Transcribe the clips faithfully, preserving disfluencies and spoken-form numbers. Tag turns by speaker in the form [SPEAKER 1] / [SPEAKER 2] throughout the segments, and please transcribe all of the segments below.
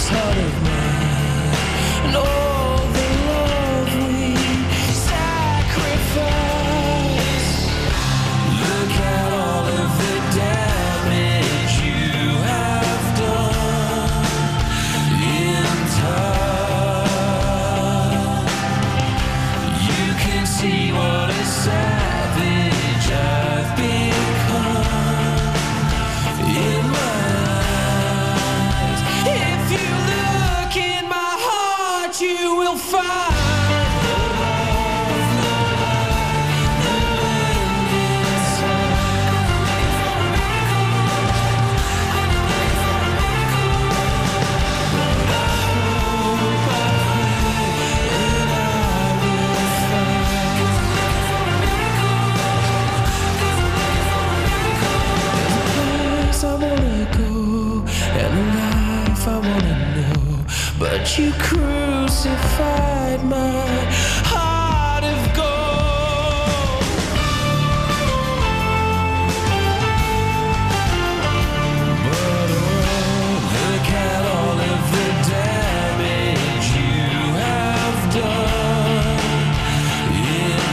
[SPEAKER 1] heart of mine, and all the love we sacrifice. Look at all of the damage you have done in time. You can see what a savage I've become in my eyes. If you look in my heart, you will find the love, the light, the wind inside. But I hope, I pray that I will find there's a place I wanna go and a life I wanna know, but you crucified my heart of gold. But oh, look at all of the damage you have done in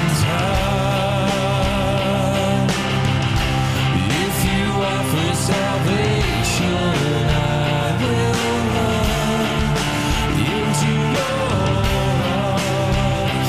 [SPEAKER 1] time. If you offer salvation, I will run into your arms.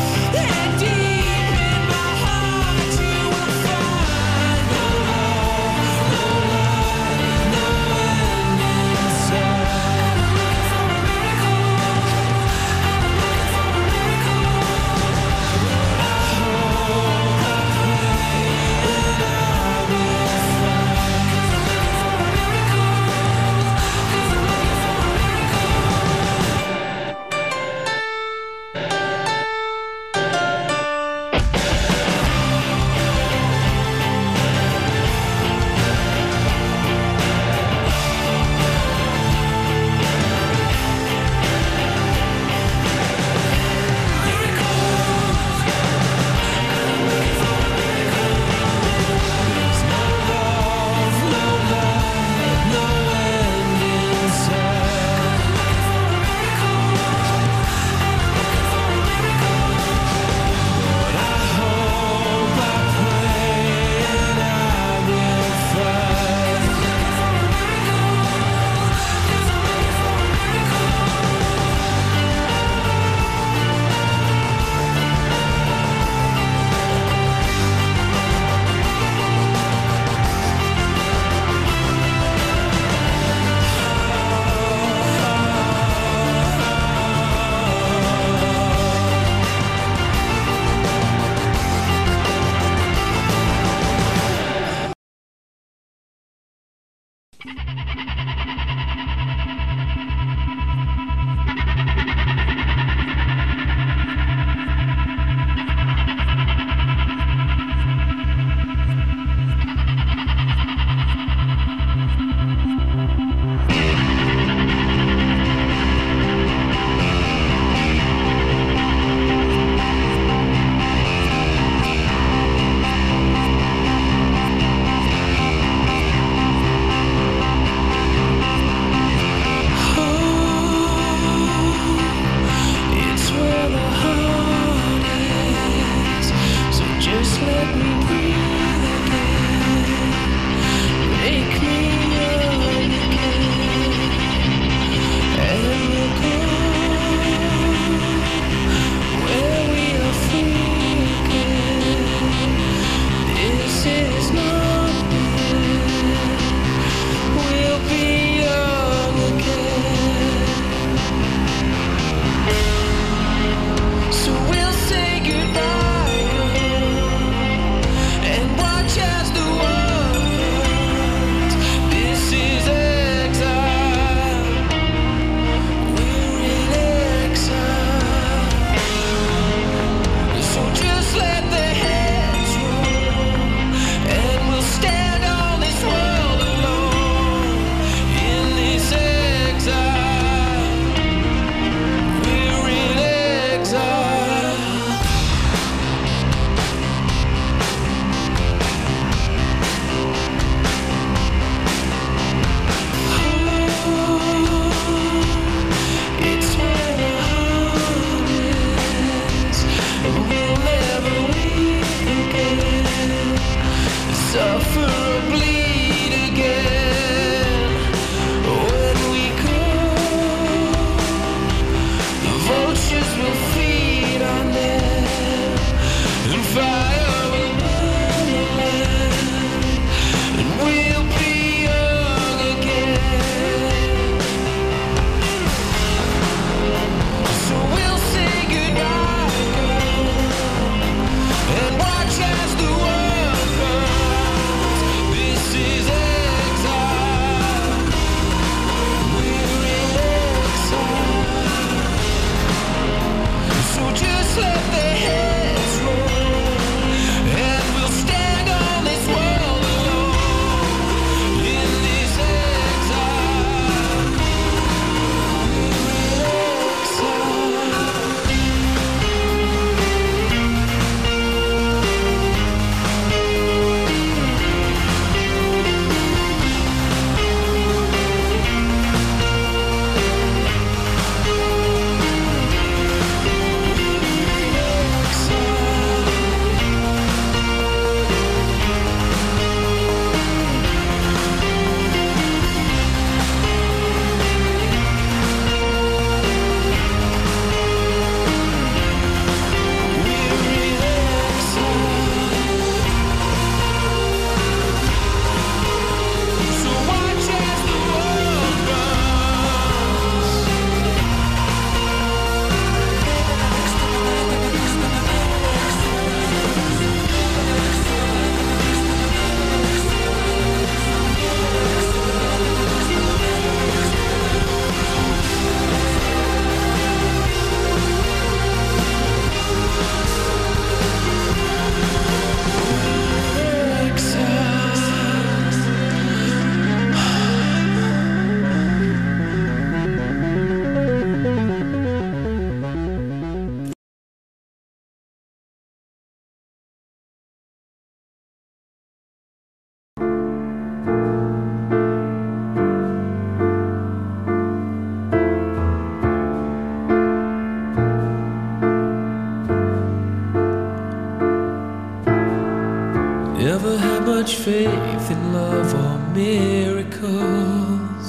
[SPEAKER 1] miracles.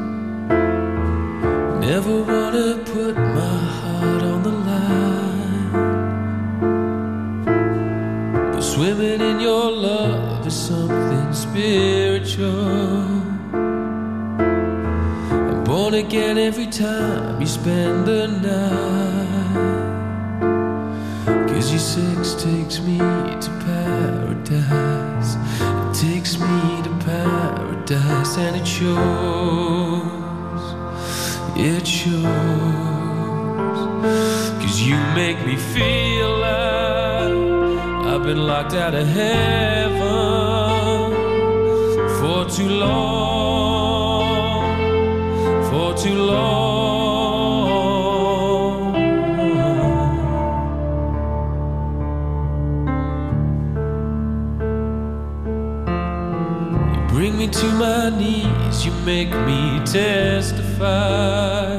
[SPEAKER 1] Never wanna put my heart on the line, but swimming in your love is something spiritual. I'm born again every time you spend the night, 'cause your sex takes me to paradise. It takes me to paradise, and it shows, it shows. 'Cause you make me feel like I've been locked out of heaven for too long, for too long. Bring me to my knees, you make me testify.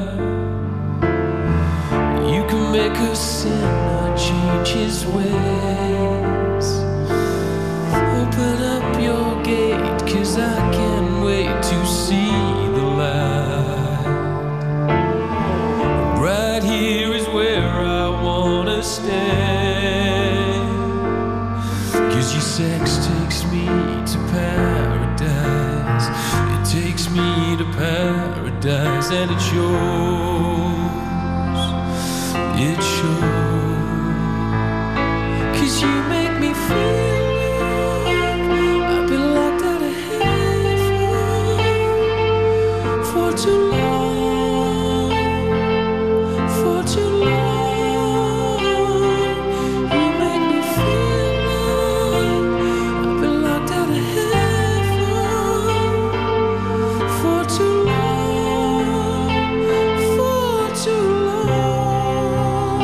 [SPEAKER 1] You can make a sinner change his ways. Open up your gate, 'cause I can't wait to see the light. Right here is where I wanna stay, 'cause your sex takes me to paradise. It takes me to paradise, and it shows, it shows. 'Cause you make me feel like I've been locked out of heaven for too long, for too long. You make me feel like I've been locked out of heaven for too long, for too long.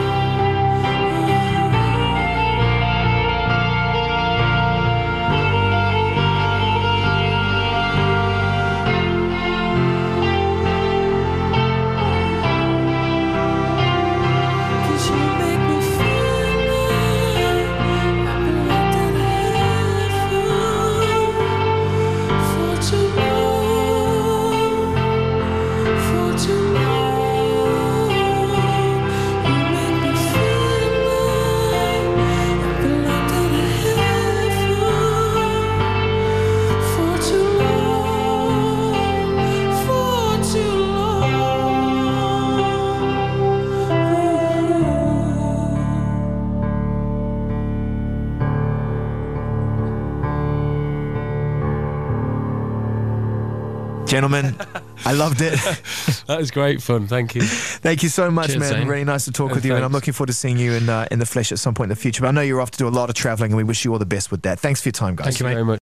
[SPEAKER 1] Cause you make me feel like I've been locked out of heaven for too long, for too long. You make me feel like I've been locked out of heaven for too long, for too
[SPEAKER 2] Gentlemen, I loved it.
[SPEAKER 3] That was great fun, thank you.
[SPEAKER 2] Thank you so much,
[SPEAKER 3] Cheers,
[SPEAKER 2] man.
[SPEAKER 3] Zane.
[SPEAKER 2] Really nice to talk
[SPEAKER 3] Oh,
[SPEAKER 2] with you, and I'm
[SPEAKER 3] thanks.
[SPEAKER 2] looking forward to seeing you in uh, in the flesh at some point in the future. But I know you're off to do a lot of travelling, and we wish you all the best with that. Thanks for your time, guys.
[SPEAKER 3] Thank you very much.